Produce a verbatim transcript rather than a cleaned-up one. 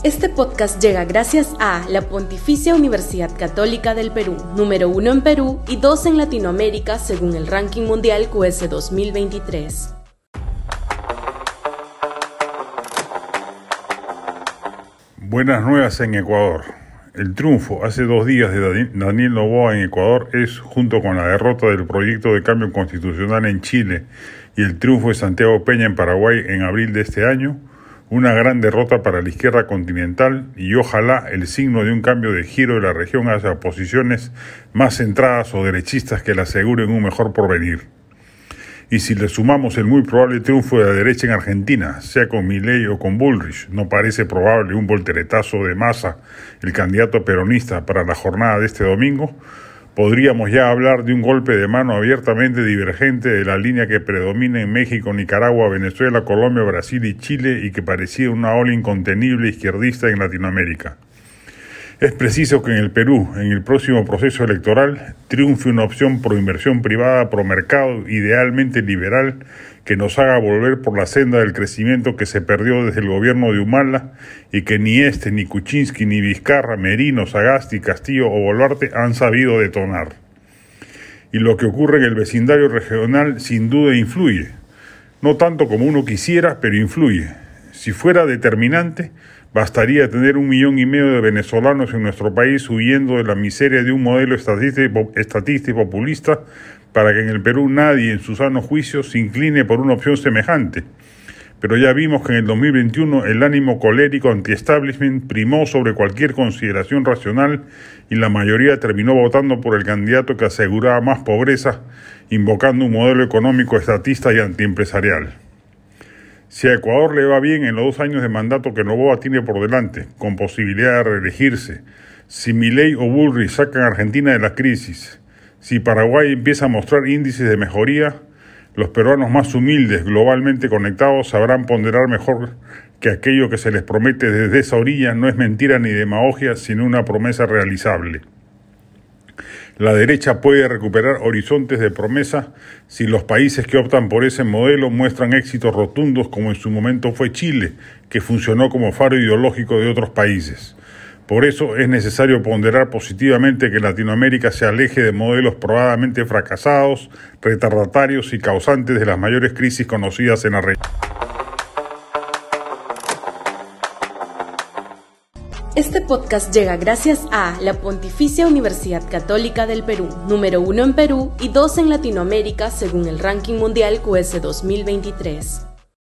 Este podcast llega gracias a la Pontificia Universidad Católica del Perú, número uno en Perú y dos en Latinoamérica según el ranking mundial Q S dos mil veintitrés. Buenas nuevas en Ecuador. El triunfo hace dos días de Daniel Noboa en Ecuador es, junto con la derrota del proyecto de cambio constitucional en Chile y el triunfo de Santiago Peña en Paraguay en abril de este año, una gran derrota para la izquierda continental y ojalá el signo de un cambio de giro de la región hacia posiciones más centradas o derechistas que le aseguren un mejor porvenir. Y si le sumamos el muy probable triunfo de la derecha en Argentina, sea con Milei o con Bullrich, no parece probable un volteretazo de Massa, el candidato peronista, para la jornada de este domingo, podríamos ya hablar de un golpe de mano abiertamente divergente de la línea que predomina en México, Nicaragua, Venezuela, Colombia, Brasil y Chile y que parecía una ola incontenible izquierdista en Latinoamérica. Es preciso que en el Perú, en el próximo proceso electoral, triunfe una opción pro inversión privada, pro mercado, idealmente liberal, que nos haga volver por la senda del crecimiento que se perdió desde el gobierno de Humala y que ni este, ni Kuczynski, ni Vizcarra, Merino, Sagasti, Castillo o Boluarte han sabido detonar. Y lo que ocurre en el vecindario regional sin duda influye, no tanto como uno quisiera, pero influye. Si fuera determinante, bastaría tener un millón y medio de venezolanos en nuestro país huyendo de la miseria de un modelo estatista y populista para que en el Perú nadie en su sano juicio se incline por una opción semejante. Pero ya vimos que en el dos mil veintiuno el ánimo colérico anti-establishment primó sobre cualquier consideración racional y la mayoría terminó votando por el candidato que aseguraba más pobreza, invocando un modelo económico estatista y antiempresarial. Si a Ecuador le va bien en los dos años de mandato que Noboa tiene por delante, con posibilidad de reelegirse, si Milei o Bullrich sacan a Argentina de la crisis, si Paraguay empieza a mostrar índices de mejoría, los peruanos más humildes, globalmente conectados, sabrán ponderar mejor que aquello que se les promete desde esa orilla no es mentira ni demagogia, sino una promesa realizable. La derecha puede recuperar horizontes de promesa si los países que optan por ese modelo muestran éxitos rotundos como en su momento fue Chile, que funcionó como faro ideológico de otros países. Por eso es necesario ponderar positivamente que Latinoamérica se aleje de modelos probadamente fracasados, retardatarios y causantes de las mayores crisis conocidas en la región. Este podcast llega gracias a la Pontificia Universidad Católica del Perú, número uno en Perú y dos en Latinoamérica según el ranking mundial Q S dos mil veintitrés.